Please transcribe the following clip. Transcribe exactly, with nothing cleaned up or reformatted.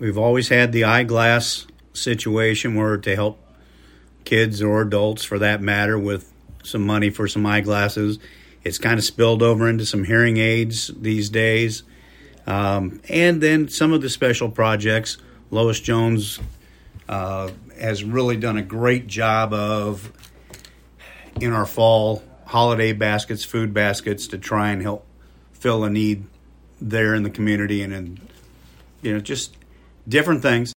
we've always had the eyeglass situation where to help kids or adults, for that matter, with some money for some eyeglasses. It's kind of spilled over into some hearing aids these days. Um, and then some of the special projects. Lois Jones uh, has really done a great job of, in our fall holiday baskets, food baskets, to try and help fill a need there in the community, and, and you know, just different things.